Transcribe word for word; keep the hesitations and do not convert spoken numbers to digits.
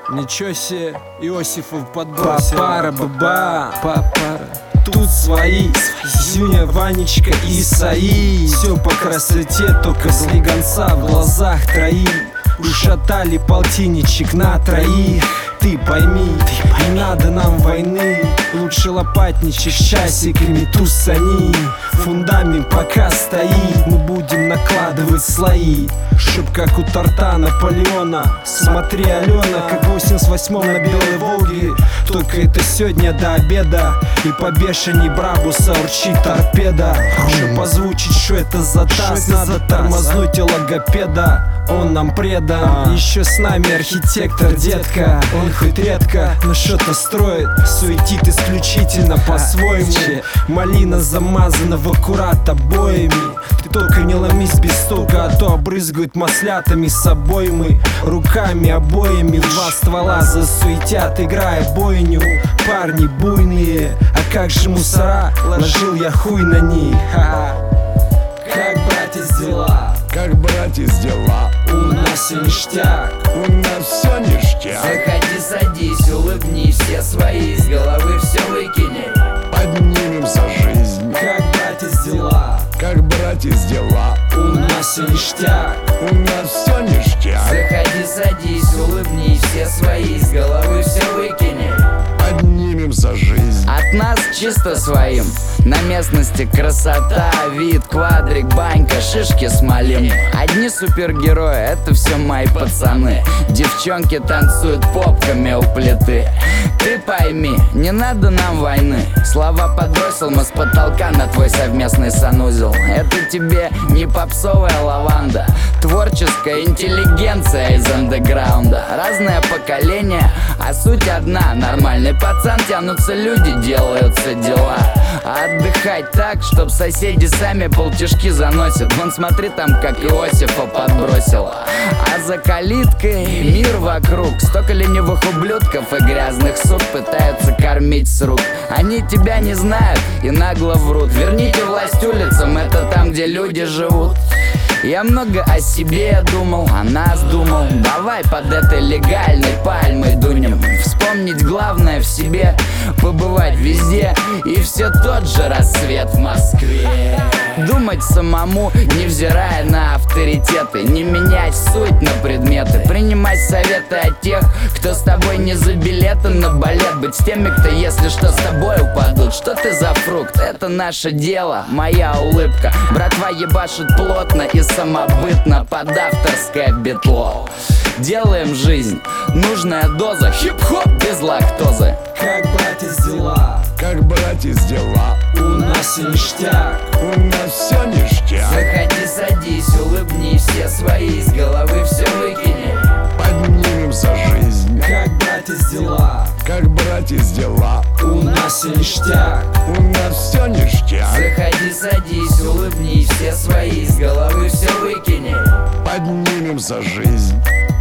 Ничего себе, Иосифов подбросил. Папара-баба, папара. Тут свои, Зюня, Ванечка и Исаи. Все по красоте, только слегонца в глазах троих. Ушатали полтинничек на троих. Ты пойми, не надо нам войны. Лучше лопатничек с часиками тусани. Фундамент пока стоит, мы будем накладывать слои, чтоб как у торта Наполеона. Смотри, Алена, как в восемьдесят восьмом на Белой Волге. Только это сегодня до обеда. И по бешеней Брабуса урчит торпеда. Чтоб озвучить, что это за таз, надо тормознуть и логопеда. Он нам предан. Еще с нами архитектор, детка. Он хоть редко, но что-то строит. Суетит исключительно по-своему. Малина замазана в аккурат обоями. Ты только не ломись без стука, а то обрызгают маслятами с обоймы. Руками обоями два ствола засуетят, играя бойню. Парни буйные, а как же мусора? Ложил я хуй на них. Ха-ха. Как, братец, дела? Как, братец, дела? У нас все ништяк. У нас все ништяк. Заходи, садись, улыбнись, все свои из головы все выкини. Поднимем за жизнь. Как, братец, дела? Как, братец, дела? У нас все ништяк. У нас все ништяк. Заходи, садись, улыбнись, все свои из головы все выкини. Поднимем за жизнь. От нас чисто своим. На местности красота, вид, квадрик, банька, шишки смолим. Одни супергерои, это все мои пацаны. Девчонки танцуют попками у плиты. Ты пойми, не надо нам войны. Слова подбросил мы с потолка на твой совместный санузел. Это тебе не попсовая лаванда. Творческая интеллигенция из андеграунда. Разное поколение, а суть одна. Нормальный пацан, тянутся люди, делаются дела. А отдыхать так, чтоб соседи сами полтишки заносят. Вон смотри там, как Иосифа подбросила. А за калиткой мир вокруг. Столько ленивых ублюдков и грязных сук пытаются кормить с рук. Они тебя не знают и нагло врут. Верните власть улицам, это там, где люди живут. Я много о себе думал, о нас думал. Давай под этой легальной пальмой дунем. Вспомнить главное в себе, побывать везде. И все тот же рассвет в Москве. Думать самому, невзирая на авторитеты. Не менять суть на предметы. Принимать советы от тех, кто с тобой не за билеты на балет. Быть с теми, кто, если что, с тобой упадут. Что ты за фрукт? Это наше дело, моя улыбка. Братва ебашит плотно и самобытно под авторское битло. Делаем жизнь, нужная доза. Хип-хоп без лактозы. Как, братец, дела? Как, братец, дела? У нас все ништяк. У нас все ништяк. Заходи, садись, улыбнись, все свои из головы все выкини. Поднимем за жизнь. Как, братец, дела? Как, братец, дела? У нас все ништяк. У нас все ништяк. Заходи, садись, улыбнись, все свои из головы все выкини. Поднимем за жизнь.